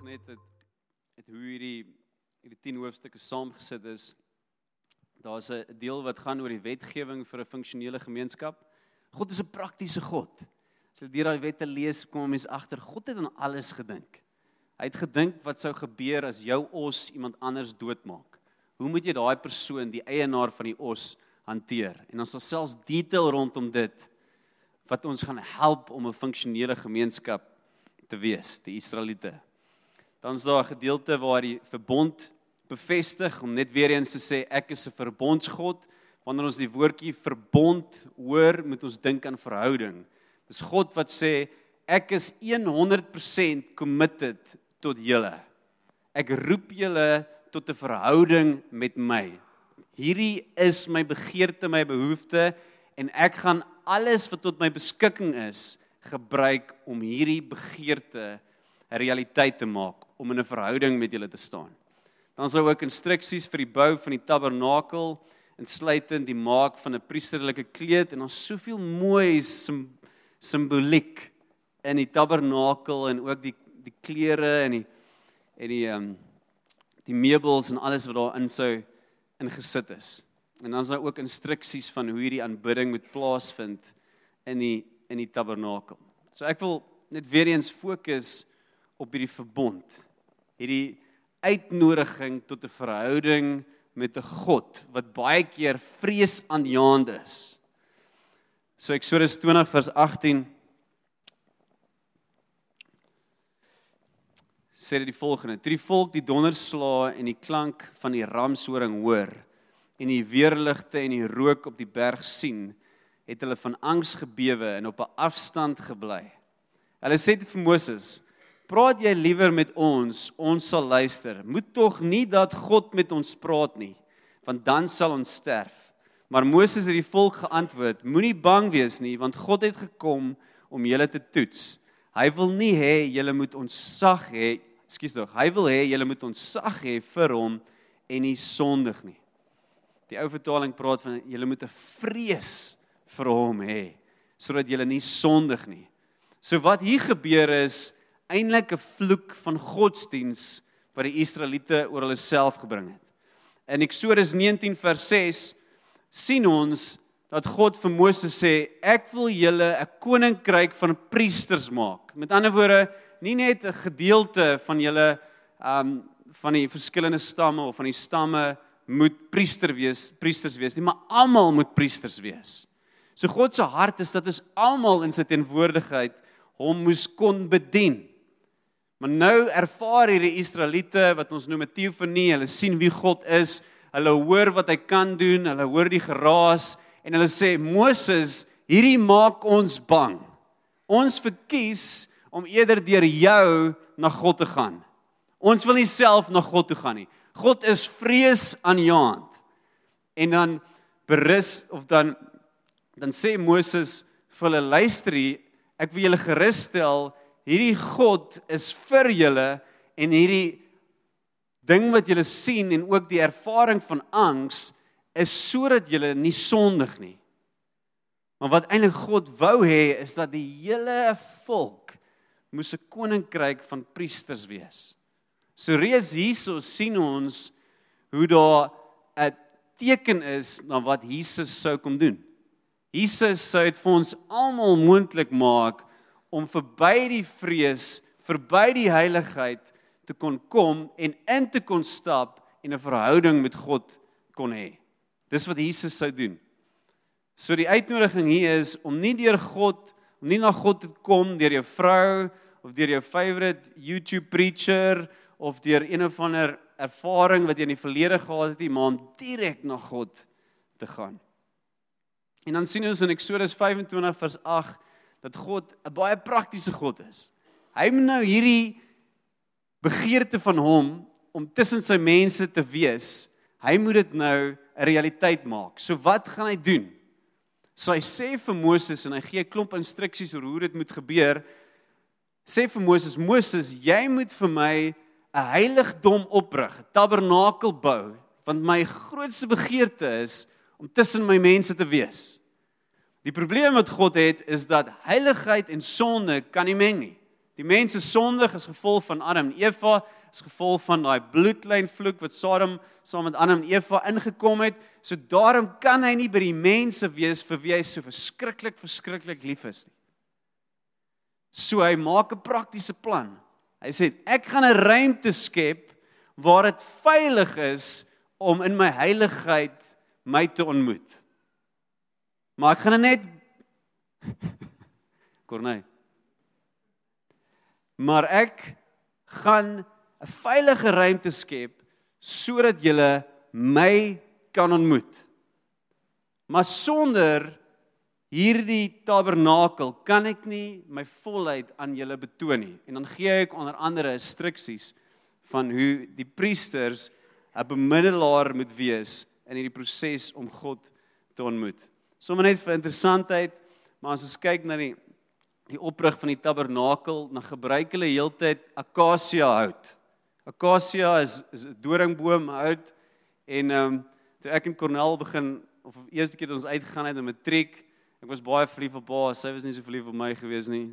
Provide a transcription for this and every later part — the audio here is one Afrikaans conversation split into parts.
net het hoe hierdie 10 hoofstukke saamgesit is. Daar's 'n deel wat gaan oor die wetgewing vir 'n funksionele gemeenskap. God is 'n praktiese God. As jy deur daai wette lees, kom mens agter, God het aan alles gedink. Hy het gedink wat sou gebeur as jou os iemand anders doodmaak. Hoe moet jy daai persoon, die eienaar van die os, hanteer? En ons sal selfs detail rondom dit, wat ons gaan help om 'n funksionele gemeenskap te wees, die Israeliete. Dan is daar 'n gedeelte waar die verbond bevestig, om net weer eens te sê, ek is 'n verbondsgod. Wanneer ons die woordjie verbond hoor, moet ons dink aan verhouding. Dis God wat sê, ek is 100% committed tot julle. Ek roep julle tot 'n verhouding met my. Hierdie is my begeerte, my behoefte, en ek gaan alles wat tot my beskikking is, gebruik om hierdie begeerte 'n realiteit te maak, om in 'n verhouding met julle te staan. Dan is daar ook instruksies vir die bou van die tabernakel, insluitend die maak van 'n priesterlike kleed, en ons soveel mooi simboliek in die tabernakel, en ook die klere en die meubels en alles wat daarin sou ingesit is. En dan is daar ook instruksies van hoe hierdie aanbidding moet plaasvind in die tabernakel. So ek wil net weer eens fokus op hierdie verbond, hierdie uitnodiging tot 'n verhouding met 'n God wat baie keer vreesaanjaend is. So Eksodus 20 vers 18 sê dit die volgende: toe die volk die donderslae en die klank van die ramshoring hoor en die weerligte en die rook op die berg sien, het hulle van angs gebewe en op 'n afstand gebly. Hulle sê vir Moses: praat jy liewer met ons sal luister. Moet tog nie dat God met ons praat nie, want dan sal ons sterf. Maar Moses het die volk geantwoord: moenie bang wees nie, want God het gekom om julle te toets. Hy wil nie hê julle moet ontzag hê, hy wil hê julle moet ontzag hê vir hom en nie sondig nie. Die ou vertaling praat van julle moet 'n vrees vir hom hê, sodat julle nie sondig nie. So wat hier gebeur is eintlik 'n vloek van godsdiens wat die Israeliete oor hulle self gebring het. In Eksodus 19 vers 6 sien ons dat God vir Moses sê, ek wil julle 'n koninkryk van priesters maak. Met ander woorde, nie net 'n gedeelte van julle van die verskillende stamme of van die stamme moet priesters wees nie, maar almal moet priesters wees. So God se hart is dat ons almal in sy teenwoordigheid hom moes kon bedien. Maar nou ervaar hierdie Israeliete, wat ons noem 'n teofanie, hulle sien wie God is, hulle hoor wat hy kan doen, hulle hoor die geraas, en hulle sê, Moses, hierdie maak ons bang. Ons verkies om eerder deur jou na God te gaan. Ons wil nie self na God toe gaan nie. God is vreesaanjaend. En dan berus, of dan sê Moses vir hulle, luister hier, ek wil julle gerus stel, hierdie God is vir julle, en hierdie ding wat julle sien, en ook die ervaring van angs, is sodat julle nie sondig nie. Maar wat eintlik God wou hê, is dat die hele volk moes 'n koninkryk van priesters wees. So reeds hierso sien ons hoe daar 'n teken is na wat Jesus sou kom doen. Jesus sou dit vir ons almal moontlik maak om verby die vrees, verby die heiligheid te kon kom en in te kon stap en 'n verhouding met God kon hê. Dis wat Jesus sou doen. So die uitnodiging hier is om nie na God te kom deur jou vrou of deur jou favorite YouTube preacher of deur een of ander ervaring wat jy in die verlede gehad het nie, maar om direk na God te gaan. En dan sien ons in Eksodus 25 vers 8 dat God 'n baie praktiese God is. Hy moet nou hierdie begeerte van hom om tussen sy mense te wees, hy moet dit nou 'n realiteit maak. So wat gaan hy doen? So hy sê vir Moses, en hy gee 'n klomp instruksies oor hoe dit moet gebeur, sê vir Moses, Moses, jy moet vir my 'n heiligdom oprig, 'n tabernakel bou, want my grootste begeerte is om tussen my mense te wees. Die probleem wat God het, is dat heiligheid en sonde kan nie meng nie. Die mens is sondig as gevolg van Adam en Eva, as gevolg van daai bloedlynvloek wat Sodom saam met Adam en Eva ingekom het. So daarom kan hy nie by die mense wees vir wie hy so verskriklik lief is nie. So hy maak 'n praktiese plan. Hy sê, ek gaan 'n ruimte skep waar dit veilig is om in my heiligheid my te ontmoet. Maar ek gaan net Corneille. Maar ek gaan 'n veilige ruimte skep sodat julle my kan ontmoet. Maar sonder hierdie tabernakel kan ek nie my volheid aan julle betoon nie. En dan gee ek onder andere instruksies van hoe die priesters 'n bemiddelaar moet wees in hierdie proses om God te ontmoet. Sommige net vir interessantheid, maar as ons kyk na die oprig van die tabernakel, dan gebruik hulle heeltyd akasia hout. Akasia is 'n doringboom hout en toe ek en Cornel begin, of die eerste keer toe ons uitgegaan het in matriek, ek was baie verlief op haar, sy was nie so verlief op my gewees nie.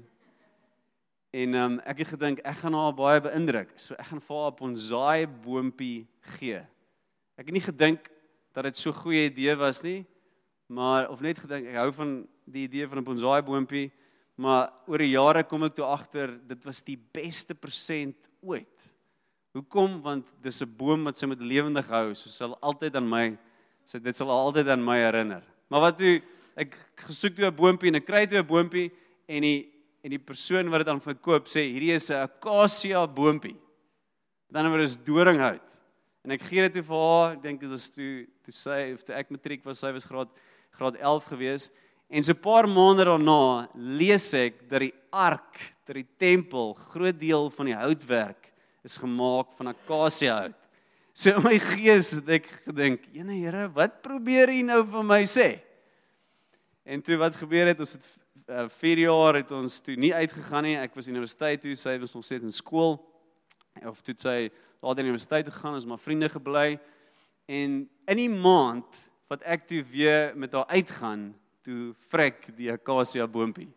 En ek het gedink, ek gaan haar baie beïndruk, so ek gaan vir haar 'n bonsai boompie gee. Ek het nie gedink dat dit so 'n goeie idee was nie, maar, of net gedink, ek hou van die idee van 'n bonsai boompie, maar oor die jare kom ek toe agter, dit was die beste persent ooit. Hoekom? Want dis 'n boom wat sy moet lewendig hou, so sal altyd aan my, so dit sal altyd aan my herinner. Maar wat toe, ek gesoek toe 'n boompie en ek kry toe 'n boompie en die persoon wat dit aan my koop sê, hierdie is 'n akasia boompie. Dan word dit doringhout. En ek gee dit toe vir haar, ek dink dit was toe ek matriek was, sy was graad 11 gewees. En so 'n paar maande daarna lees ek dat die ark, dat die tempel, groot deel van die houtwerk is gemaak van akasia hout. So in my gees het ek gedink, "Jene Here, wat probeer U nou vir my sê?" En toe wat gebeur het, ons het 4 jaar het ons toe nie uitgegaan nie. Ek was universiteit toe, sy was nog steeds in skool. Of toe sy later universiteit toe gegaan, ons maar vriende gebly. En in die maand wat ek toe weer met haar uitgaan, toe vrek die akasia boompie.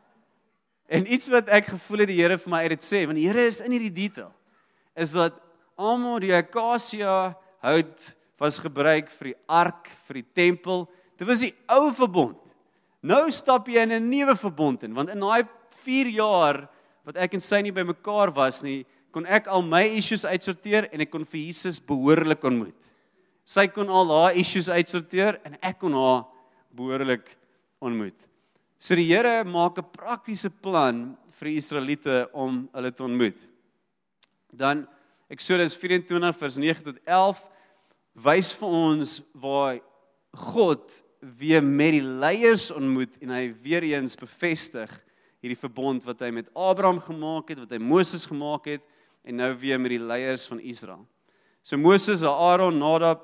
En iets wat ek gevoel het die Here vir my uit dit sê, want die Here is in hierdie detail, is dat almal die akasia hout was gebruik vir die ark, vir die tempel. Dit was die ou verbond. Nou stap jy in 'n nuwe verbond in, want in daai 4 jaar wat ek en sy nie by mekaar was nie, kon ek al my issues uitsorteer en ek kon vir Jesus behoorlik ontmoet. Sy kon al haar issues uitsorteer en ek kon haar behoorlik ontmoet. So die Here maak 'n praktiese plan vir die Israeliete om hulle te ontmoet. Dan Eksodus 24 vers 9 tot 11 wys vir ons waar God weer met die leiers ontmoet en hy weer eens bevestig hierdie verbond wat hy met Abraham gemaak het, wat hy Moses gemaak het en nou weer met die leiers van Israel. So Moses, Aaron, Nadab,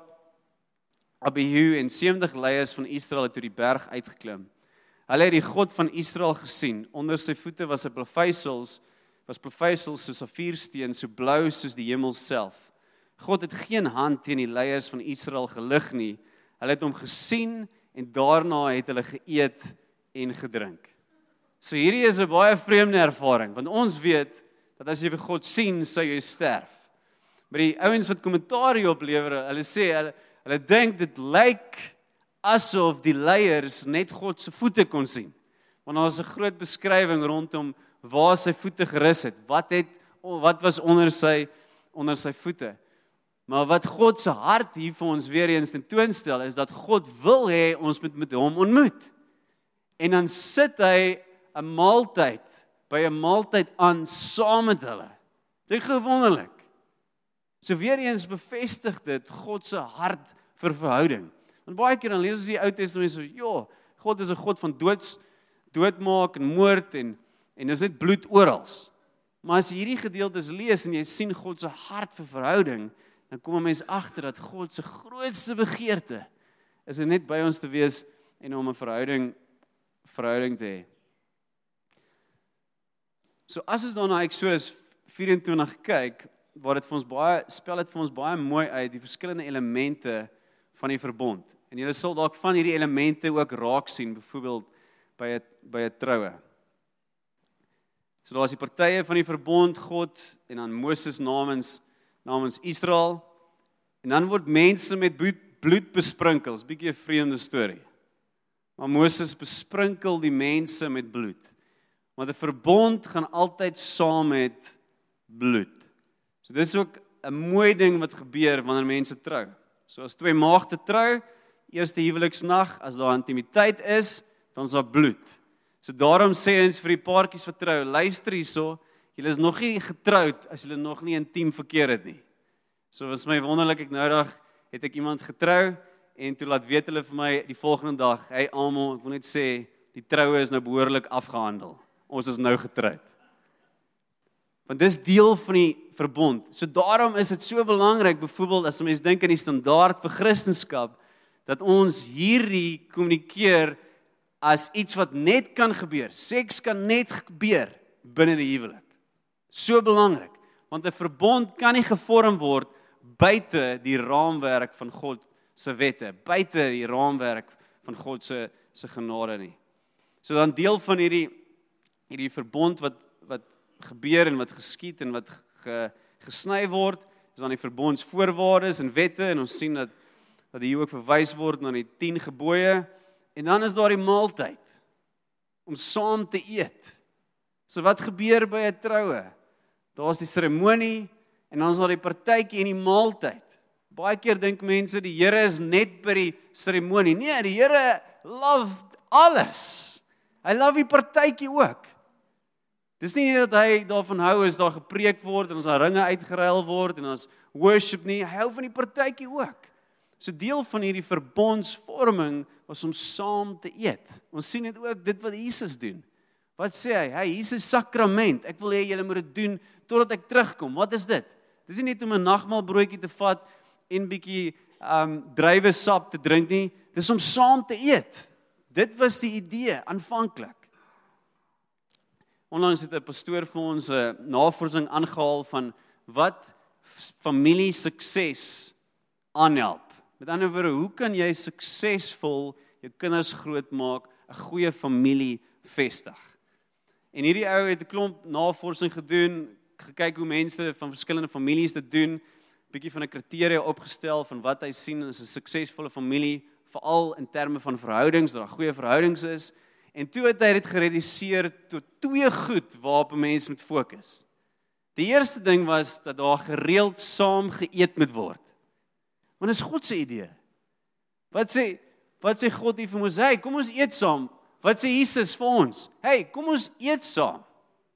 Abihu en 70 leiers van Israel het toe die berg uitgeklim. Hulle het die God van Israel gesien. Onder sy voete was plaveisels soos safiersteen, so blou soos die hemel self. God het geen hand teen die leiers van Israel gelig nie. Hulle het hom gesien en daarna het hulle geëet en gedrink. So hierdie is 'n baie vreemde ervaring, want ons weet dat as jy vir God sien, sou jy sterf. Maar die ouens wat kommentaar hierop lewer, hulle sê, hulle dink dit lyk asof die leiers net God se voete kon sien. Want daar is 'n groot beskrywing rondom waar sy voete gerus het. Wat was onder sy voete? Maar wat God se hart hier vir ons weer eens tentoonstel, is dat God wil hê ons moet met hom ontmoet. En dan sit hy 'n maaltyd, by 'n maaltyd aan saam met hulle. Dit is wonderlik. So weer eens bevestig dit God se hart vir verhouding. Want baie keer dan lees ons die Ou Testament so, ja, God is 'n God van doodmaak en moord en dis net bloed oral. Maar as jy hierdie gedeeltes lees en jy sien God se hart vir verhouding, dan kom 'n mens agter dat God se grootste begeerte is om net by ons te wees en om 'n verhouding te hê. So as ons dan na Eksodus 24 kyk, waar dit vir ons spel dit vir ons baie mooi uit die verskillende elemente van die verbond. En julle sal dalk van hierdie elemente ook raak sien, byvoorbeeld by 'n troue. So daar is die partye van die verbond, God, en dan Moses namens Israel, en dan word mense met bloed besprinkel, is 'n bietjie 'n vreemde storie. Maar Moses besprinkel die mense met bloed. Want 'n verbond gaan altyd saam met bloed. So dis ook 'n mooi ding wat gebeur wanneer mense trou. So as twee maagde trou, eerste huweliksnag, as daar intimiteit is, dan is daar bloed. So daarom sê ons vir die paartjies wat trou, luister hierso, julle is nog nie getroud as julle nog nie intiem verkeer het nie. So was my wonderlik, ek nou dag het ek iemand getrou en toe laat weet hulle vir my die volgende dag, hey almal, ek wil net sê, die troue is nou behoorlik afgehandel. Ons is nou getroud. Want dis deel van die verbond. So daarom is dit so belangrik, byvoorbeeld as 'n mens dink aan die standaard vir Christendom, dat ons hierdie kommunikeer as iets wat net kan gebeur. Seks kan net gebeur binne die huwelik. So belangrik, want 'n verbond kan nie gevorm word buite die raamwerk van God se wette, buite die raamwerk van God se genade nie. So dan deel van hierdie verbond wat gebeur en wat geskied en wat gesny word, is dan die verbondsvoorwaardes en wette, en ons sien dat hier ook verwys word na die 10 gebooie, en dan is daar die maaltyd, om saam te eet. So wat gebeur by 'n troue? Daar is die seremonie, en dan is daar die partytjie en die maaltyd. Baie keer dink mense, die Here is net by die seremonie. Nee, die Here love alles. Hy love die partytjie ook. Dis nie dat hy daarvan hou as daar gepreek word, en as daar ringe uitgeruil word, en as worship nie, hy hou van die partytjie ook. So deel van hierdie verbondsvorming was om saam te eet. Ons sien dit ook, dit wat Jesus doen. Wat sê hy? Hy, Jesus sakrament, ek wil hê julle moet dit doen, totdat ek terugkom. Wat is dit? Dis nie net om 'n nagmaalbroodjie te vat, en bietjie druiwesap te drink nie, dis om saam te eet. Dit was die idee, aanvanklik. Onlangs het 'n pastoor vir ons 'n navorsing aangehaal van wat familie sukses aanhelp. Met ander woorde, hoe kan jy suksesvol jou kinders grootmaak, 'n goeie familie vestig? En hierdie ou het 'n klomp navorsing gedoen, gekyk hoe mense van verskillende families dit doen, bietjie van 'n kriteria opgestel van wat hy sien as 'n suksesvolle familie, veral in terme van verhoudings, dat daar goeie verhoudings is. En toe het hy dit gereduseer tot 2 goed waarop 'n mens moet fokus. Die eerste ding was dat daar gereeld saam geëet moet word. Want dit is God se idee. Wat sê God hier vir ons? Hey, kom ons eet saam. Wat sê Jesus vir ons? Hey, kom ons eet saam.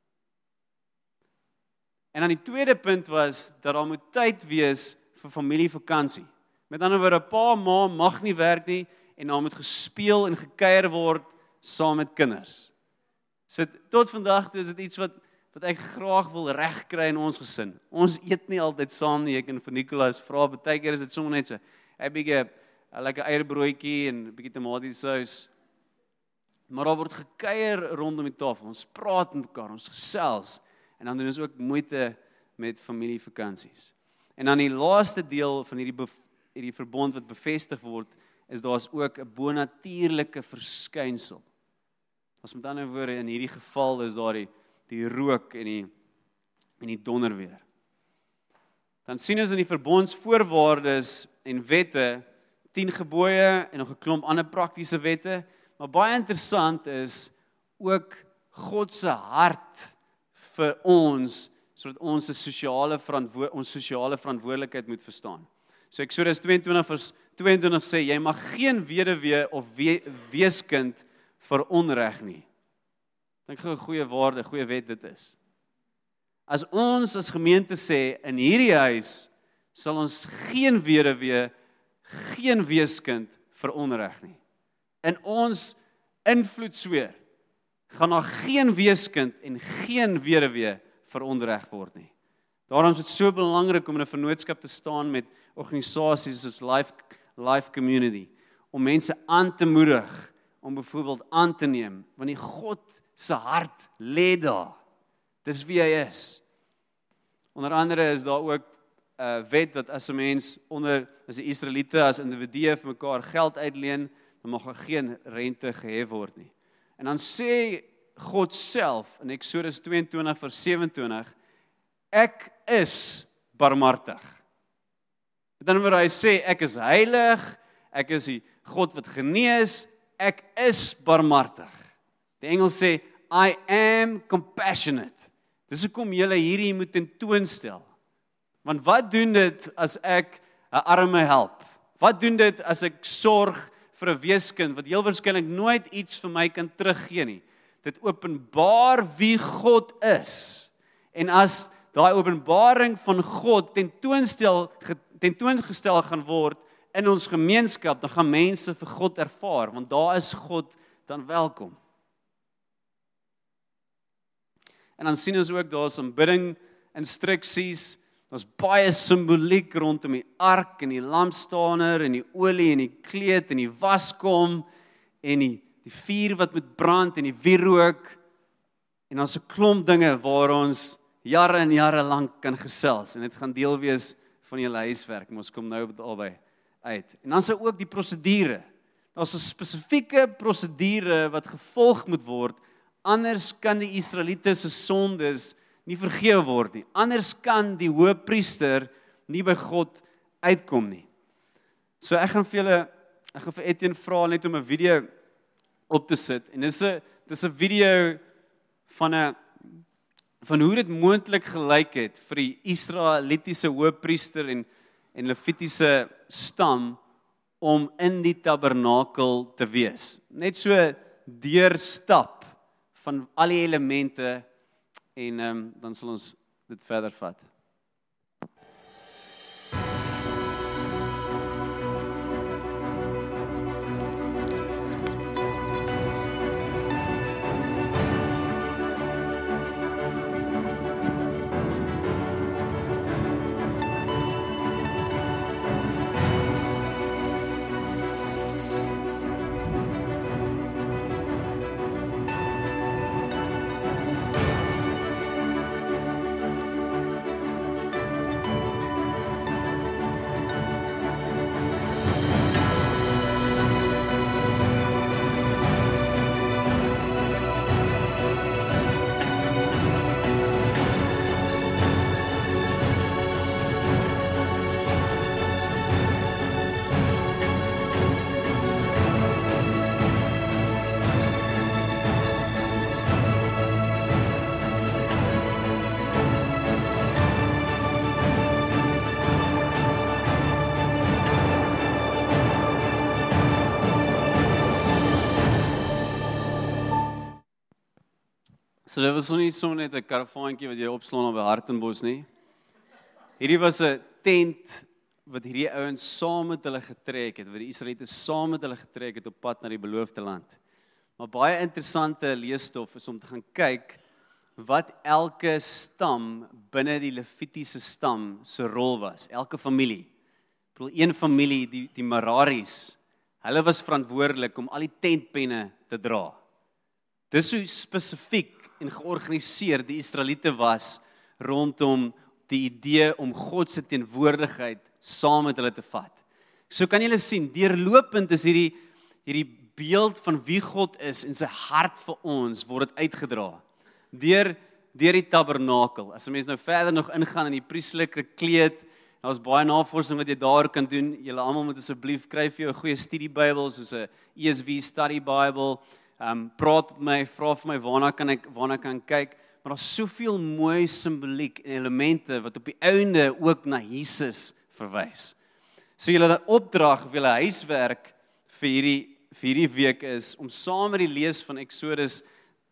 En dan die tweede punt was dat daar moet tyd wees vir familievakansie. Met ander woorde, pa, ma mag nie werk nie en daar moet gespeel en gekuier word saam met kinders. So tot vandag toe is dit iets wat ek graag wil regkry in ons gesin. Ons eet nie altyd saam nie. Ek en vir Nicolas vra, baie keer is dit sommer net so. 'n bietjie 'n lekker eierbroodjie en 'n bietjie tomatiesous. Maar daar word gekuier rondom die tafel. Ons praat met mekaar, ons gesels. En dan doen ons ook moeite met familievakansies. En dan die laaste deel van hierdie verbond wat bevestig word, is daar's ook 'n bonatuurlike verskynsel. As met ander woorde, in hierdie geval is daar die rook en die donderweer. Dan sien ons in die verbondsvoorwaardes en wette 10 gebooie en nog 'n klomp ander praktiese wette, maar baie interessant is ook God se hart vir ons, sodat ons ons sosiale verantwoordelikheid moet verstaan. So Eksodus 22 vers 22 sê, jy mag geen weduwee of weeskind veronreg nie. Dink gou 'n goeie waarde, goeie wet dit is. As ons as gemeente sê, in hierdie huis sal ons geen weduwee, geen weeskind veronreg nie. In ons invloedsfeer gaan daar geen weeskind en geen weduwee veronreg word nie. Daarom is dit so belangrik om in 'n vennootskap te staan met organisasies soos Life Community, om mense aan te moedig, om byvoorbeeld aan te neem, want die God se hart lê daar. Dis wie hy is. Onder andere is daar ook 'n wet dat as 'n mens as die Israeliete as individue vir mekaar geld uitleen, dan mag daar geen rente gehef word nie. En dan sê God self in Eksodus 22 vers 27, ek is barmhartig. Met ander woorde, hy sê, ek is heilig, ek is die God wat genees, ek is barmhartig. Die Engels sê, I am compassionate. Dis hoekom julle hierdie moet tentoonstel. Want wat doen dit as ek 'n arme help? Wat doen dit as ek sorg vir 'n weeskind wat heel waarskynlik nooit iets vir my kan teruggee nie? Dit openbaar wie God is. En as daai openbaring van God tentoongestel gaan word in ons gemeenskap, dan gaan mense vir God ervaar, want daar is God dan welkom. En dan sien ons ook, daar's aanbidding, instruksies, daar's baie simboliek rondom die ark en die lampstander en die olie en die kleed en die waskom en die vuur wat moet brand en die wierook. En daar's 'n klomp dinge waar ons jare en jare lank kan gesels en dit gaan deel wees van julle huiswerk. Ons kom nou op dit albei uit. En dan is daar ook die prosedure. Daar's 'n spesifieke prosedure wat gevolg moet word. Anders kan die Israeliete se sondes nie vergewe word nie. Anders kan die hoëpriester nie by God uitkom nie. So ek gaan vir Etienne vra net om 'n video op te sit. En dis 'n video van hoe dit moontlik gelyk het vir die Israelitiese hoëpriester en Levitiese stam om in die tabernakel te wees. Net so deurstap van al die elemente en dan sal ons dit verder vat. So dit was nie so net 'n karavaantjie wat jy opslaan op by Hartenbos nie. Hierdie was 'n tent wat hierdie ouens saam met hulle getrek het, wat die Israeliete saam met hulle getrek het op pad na die beloofde land. Maar baie interessante leesstof is om te gaan kyk wat elke stam binne die Levitiese stam se rol was, elke familie. Ek bedoel, een familie, die Meraris, hulle was verantwoordelik om al die tentpenne te dra. Dis hoe spesifiek en georganiseer die Israeliete was rondom die idee om God se teenwoordigheid saam met hulle te vat. So kan julle sien, deurlopend is hierdie beeld van wie God is en sy hart vir ons word dit uitgedra. Deur die tabernakel. As 'n mens nou verder nog ingaan in die priesterlike kleed, daar's baie navorsing wat jy daar kan doen. Julle almal moet asseblief kry vir jou 'n goeie studiebybel soos 'n ESV study Bible. Praat met my, vra vir my waarna kan ek kyk, maar daar's soveel mooi simboliek en elemente wat op die einde ook na Jesus verwys. So julle opdrag of julle huiswerk vir hierdie week is om saam met die lees van Eksodus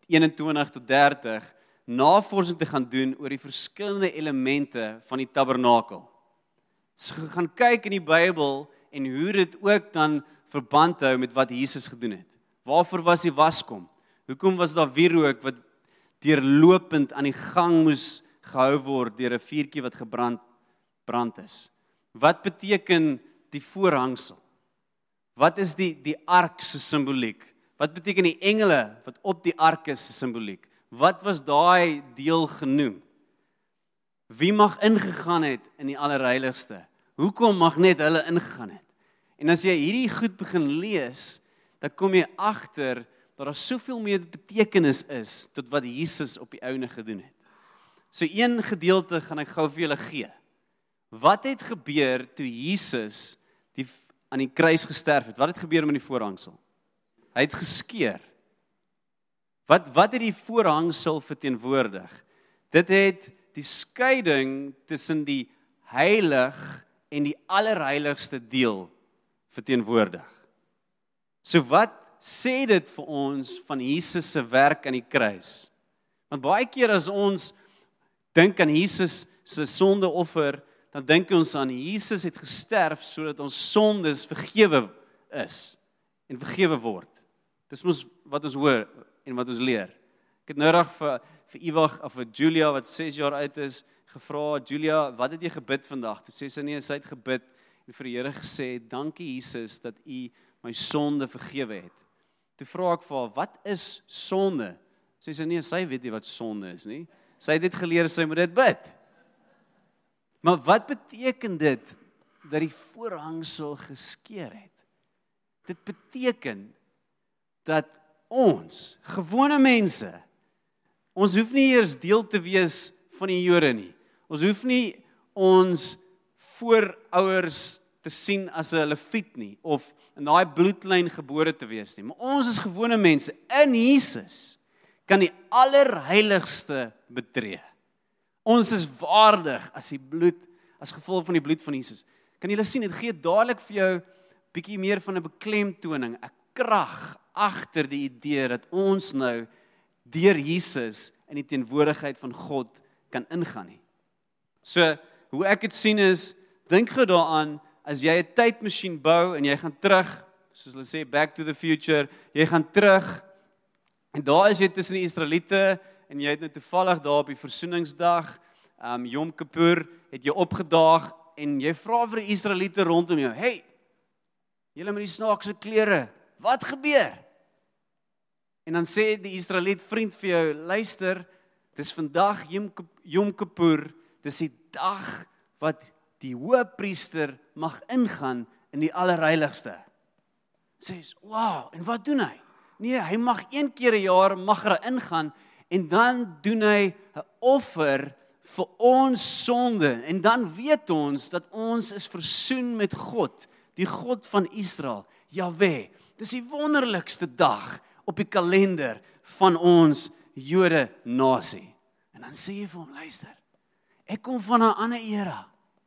21 tot 30 navorsing te gaan doen oor die verskillende elemente van die tabernakel. So gaan kyk in die Bybel en hoe dit ook dan verband hou met wat Jesus gedoen het. Waarvoor was die waskom? Hoekom was daar wierook wat deurlopend aan die gang moes gehou word deur 'n vuurtjie wat gebrand is? Wat beteken die voorhangsel? Wat is die ark se simboliek? Wat beteken die engele wat op die ark is se simboliek? Wat was daai deel genoem? Wie mag ingegaan het in die allerheiligste? Hoekom mag net hulle ingegaan het? En as jy hierdie goed begin lees, dan kom jy agter daar soveel meer betekenis is tot wat Jesus op die ouene gedoen het. So een gedeelte gaan ek gou vir julle gee. Wat het gebeur toe Jesus aan die kruis gesterf het? Wat het gebeur met die voorhangsel? Hy het geskeur. Wat het die voorhangsel verteenwoordig? Dit het die skeiding tussen die heilig en die allerheiligste deel verteenwoordig. So wat sê dit vir ons van Jesus se werk aan die kruis? Want baie keer as ons dink aan Jesus se sondeoffer, dan dink ons aan Jesus het gesterf sodat ons sondes vergewe is en vergewe word. Dis mos wat ons hoor en wat ons leer. Ek het nou reg vir Ewag of vir Julia wat 6 jaar oud is, gevra, Julia, wat het jy gebid vandag? Toe sê sy nee, sy het gebid en vir die Here gesê, dankie Jesus dat U my sonde vergewe het. Toe vra ek vir haar, wat is sonde? Sê sy nee, sy weet nie wat sonde is nie. Sy het dit geleer, sy moet dit bid. Maar wat beteken dit dat die voorhangsel geskeur het? Dit beteken dat ons, gewone mense, ons hoef nie eers deel te wees van die Jode nie. Ons hoef nie ons voorouers te sien as 'n leviet nie, of in daai bloedlyn gebore te wees nie. Maar ons is gewone mense. In Jesus kan die allerheiligste betree. Ons is waardig as gevolg van die bloed van Jesus. Kan julle sien, dit gee dadelik vir jou bietjie meer van 'n beklemtoning, 'n krag agter die idee dat ons nou deur Jesus in die teenwoordigheid van God kan ingaan nie. So, hoe ek dit sien is, dink gou daaraan, as jy 'n tydmasjien bou en jy gaan terug, soos hulle sê, back to the future, jy gaan terug, en daar is jy tussen die Israeliete, en jy het nou toevallig daar op die versoeningsdag, Yom Kippur, het jy opgedaag, en jy vra vir die Israeliete rondom jou, hey, julle met die snaakse klere, wat gebeur? En dan sê die Israeliet vriend vir jou, luister, dis vandag Yom Kippur, dis die dag wat die hoëpriester mag ingaan in die allerheiligste. Sê, wow, en wat doen hy? Nee, hy mag 1 keer 'n jaar mag hy ingaan, en dan doen hy 'n offer vir ons sonde, en dan weet ons dat ons is versoen met God, die God van Israel, Jahwe. Dis die wonderlikste dag op die kalender van ons Jode nasie. En dan sê jy vir hom, luister, ek kom van 'n ander era.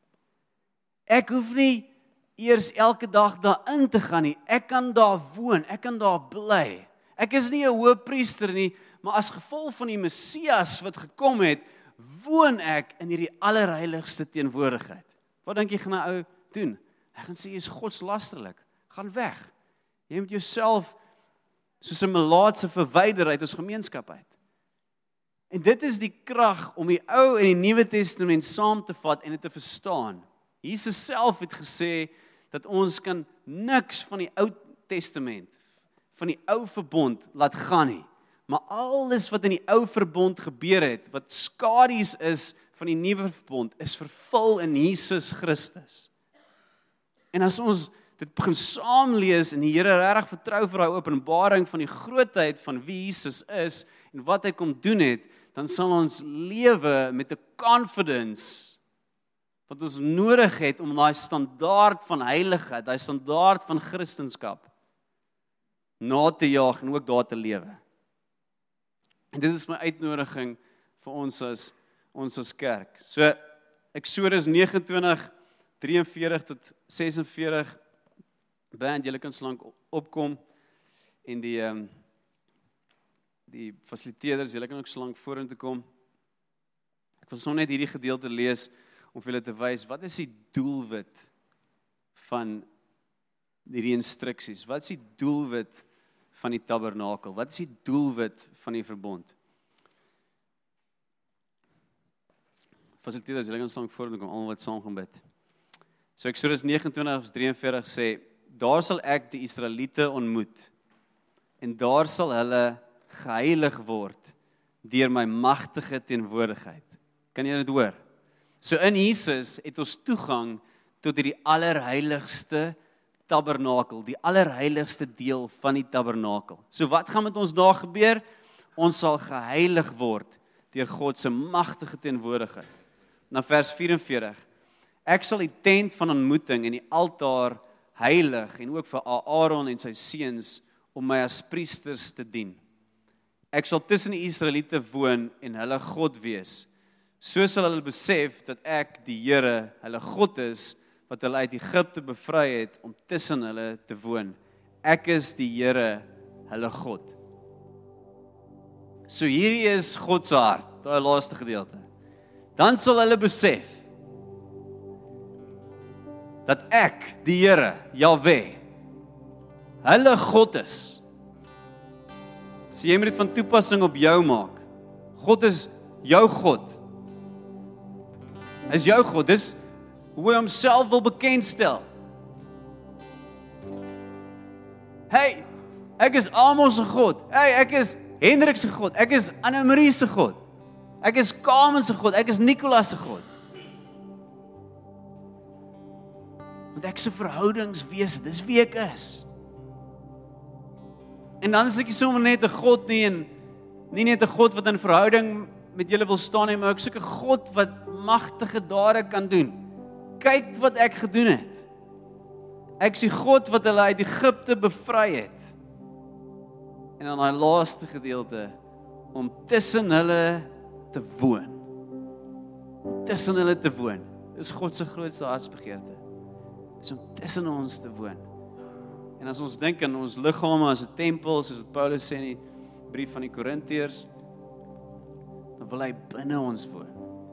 Ek hoef nie eers elke dag daarin te gaan nie. Ek kan daar woon, ek kan daar bly. Ek is nie 'n hoëpriester nie, maar as gevolg van die Messias wat gekom het, woon ek in hierdie allerheiligste teenwoordigheid. Wat dink jy gaan 'n ou doen? Hy gaan sê, jy is godslasterlik. Gaan weg. Jy moet jouself soos 'n melaatse verwyder uit ons gemeenskap uit. En dit is die krag om die Ou en die Nuwe Testament saam te vat en dit te verstaan. Jesus self het gesê dat ons kan niks van die Ou Testament, van die ou verbond laat gaan nie. Maar alles wat in die ou verbond gebeur het, wat skadu's is van die nuwe verbond, is vervul in Jesus Christus. En as ons dit begin saam lees en die Here regtig vertrou vir daai openbaring van die grootheid van wie Jesus is en wat hy kom doen het, dan sal ons lewe met 'n confidence wat ons nodig het om daai standaard van heiligheid, daai standaard van Christendom na te jaag en ook daar te lewe. En dit is my uitnodiging vir ons as kerk. So Eksodus 29:43 tot 46, band, julle kan slank opkom, en die fasiliteerders, julle kan ook slank vorentoe kom. Ek wil sommer net hierdie gedeelte lees om vir julle te wys, wat is die doelwit van hierdie instruksies? Wat is die doelwit van die tabernakel? Wat is die doelwit van die verbond? Fasiliteerders, julle kan slank vorentoe kom, almal wat saam gaan bid. So Eksodus 29:43 sê, daar sal ek die Israeliete ontmoet, en daar sal hulle geheilig word deur my magtige teenwoordigheid. Kan jy dit hoor? So in Jesus het ons toegang tot hierdie allerheiligste tabernakel, die allerheiligste deel van die tabernakel. So wat gaan met ons daar gebeur? Ons sal geheilig word deur God se magtige teenwoordigheid. Na vers 44. Ek sal die tent van ontmoeting en die altaar heilig en ook vir Aaron en sy seuns om my as priesters te dien. Ek sal tussen die Israeliete woon en hulle God wees. So sal hulle besef dat ek die Here, hulle God is, wat hulle uit Egipte bevry het om tussen hulle te woon. Ek is die Here, hulle God. So hierdie is God se hart, daai laaste gedeelte. Dan sal hulle besef dat ek, die Here, Jahwe, hulle God is. So jy moet dit van toepassing op jou maak. God is jou God. Hy is jou God. Dis hoe hy homself wil bekendstel. Hey, ek is Amos se God. Hey, ek is Hendrik se God. Ek is Annemarie se God. Ek is Carmen se God. Ek is Nicolas se God. Want ek se verhoudingswese, dis wie ek is. En dan is ek nie sommer net 'n God nie, en nie net 'n God wat in verhouding met julle wil staan nie, maar ek soek 'n God wat magtige dade kan doen. Kyk wat ek gedoen het. Ek is die God wat hulle uit Egipte bevry het. En dan daai laaste gedeelte, om tussen hulle te woon. Om tussen hulle te woon. Dis God se grootste hartsbegeerte. Is om tussen ons te woon. En as ons dink aan ons liggame as 'n tempel, soos wat Paulus sê in die brief van die Korintiërs, dan wil hy binne ons woon.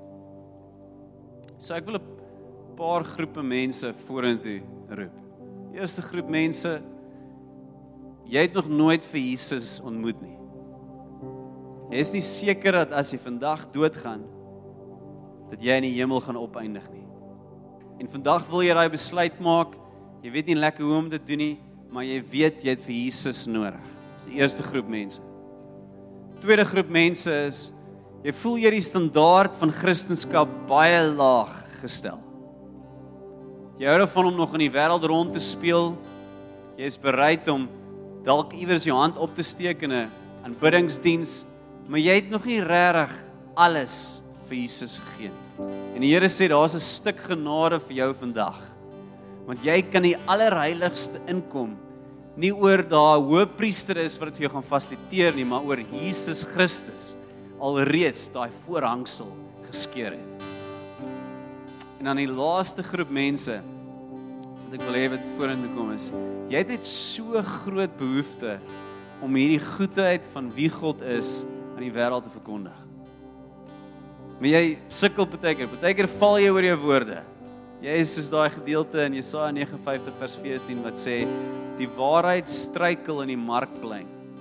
So ek wil 'n paar groepe mense vorentoe roep. Die eerste groep mense, jy het nog nooit vir Jesus ontmoet nie. Jy is nie seker dat as jy vandag doodgaan, dat jy in die hemel gaan opeindig nie. En vandag wil jy daai besluit maak, jy weet nie lekker hoe om dit doen nie, maar jy weet jy het vir Jesus nodig. Dis die eerste groep mense. Tweede groep mense is, jy voel jy die standaard van Christendom baie laag gestel. Jy hou daarvan om nog in die wêreld rond te speel. Jy is bereid om dalk iewers jou hand op te steek in 'n aanbiddingsdiens, maar jy het nog nie regtig alles vir Jesus gegee nie. En die Here sê daar's 'n stuk genade vir jou vandag. Want jy kan die allerheiligste inkom, nie oor daai hoëpriester is wat dit vir jou gaan fasiliteer nie, maar oor Jesus Christus alreeds daai voorhangsel geskeur het. En dan die laaste groep mense wat ek wil hê wat vorentoe kom is, jy het net so groot behoefte om hierdie goedheid van wie God is aan die wêreld te verkondig. Maar jy sukkel partykeer val jy oor jou woorde. Jy is soos daai gedeelte in Jesaja 59 vers 14 wat sê, die waarheid struikel in die markplein.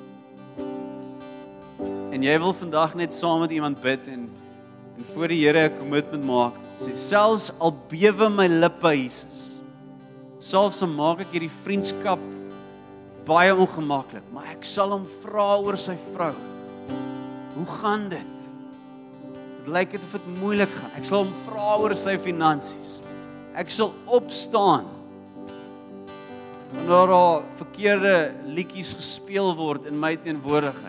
En jy wil vandag net saam met iemand bid en voor die Here 'n commitment maak. Sê, selfs al bewe my lippe, Jesus. Selfs al maak ek hierdie vriendskap baie ongemaklik, maar ek sal hom vra oor sy vrou. Hoe gaan dit? Dit lyk of dit moeilik gaan. Ek sal hom vra oor sy finansies. Ek sal opstaan wanneer daar verkeerde liedjies gespeel word in my teenwoordigheid.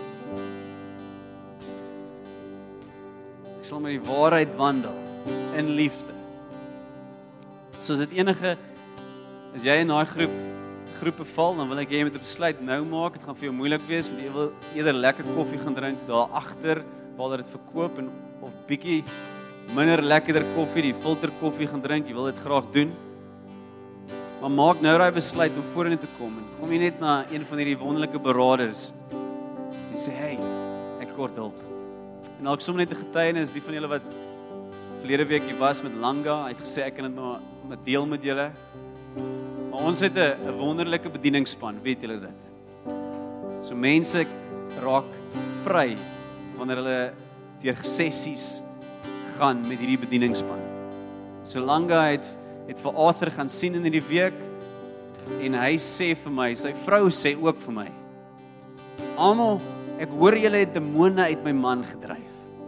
Ek sal met die waarheid wandel in liefde. So as dit enige, as jy in daai groepe val, dan wil ek jy met 'n besluit nou maak. Dit gaan vir jou moeilik wees, want jy wil eerder lekker koffie gaan drink daar agter waar dit verkoop en of bietjie minder lekkerder koffie, die filter koffie gaan drink, jy wil dit graag doen. Maar maak nou daai besluit om vorentoe te kom en kom jy net na een van hierdie wonderlike beraders. Jy sê, hey, ek kort hulp. En dalk sommer net 'n getuienis, die van julle wat verlede week hier was met Langa, hy het gesê ek kan dit maar deel met julle. Maar ons het 'n wonderlike bedieningsspan, weet julle dit? So mense raak vry wanneer hulle deur sessies gaan met hierdie bedieningsspan. So Langa het vir Arthur gaan sien in hierdie week en hy sê vir my, sy vrou sê ook vir my, Amo, ek hoor julle het demone uit my man gedryf.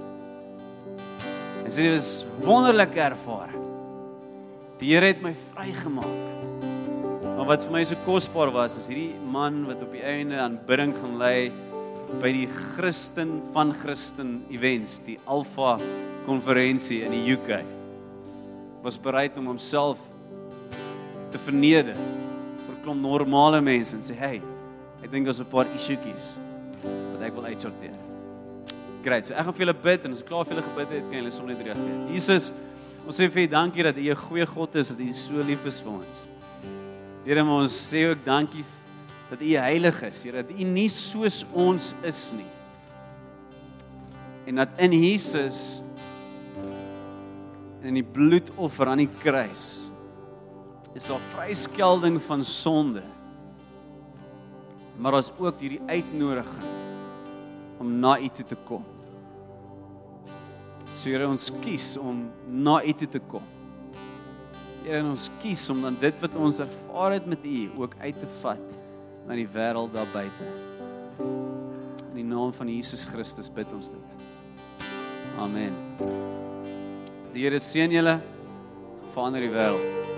En sy was wonderlike ervaring. Die Here het my vrygemaak. Maar wat vir my so kosbaar was, is hierdie man wat op die einde aanbidding gaan lei by die Christen van Christen events, die Alpha konferensie in die UK, was bereid om homself te verneder vir 'n klomp normale mense en sê, hey, ek dink daar's 'n paar issuetjies wat ek wil uitsorteer. Great, so ek gaan vir julle bid, en as ek klaar vir julle gebid het, kan julle sommer net reageer. Jesus, ons sê vir U dankie dat U 'n goeie God is, dat U so lief is vir ons. Here, maar ons sê ook dankie dat U heilig is, Here, dat U nie soos ons is nie. En dat in Jesus en in die bloedoffer aan die kruis is daar vryskelding van sonde. Maar daar's ook hierdie uitnodiging om na U toe te kom. So Here, ons kies om na U toe te kom. Here, en ons kies om dan dit wat ons ervaar het met U ook uit te vat na die wêreld daar buite. In die naam van Jesus Christus bid ons dit. Amen. Die Here seën julle, verander die wêreld.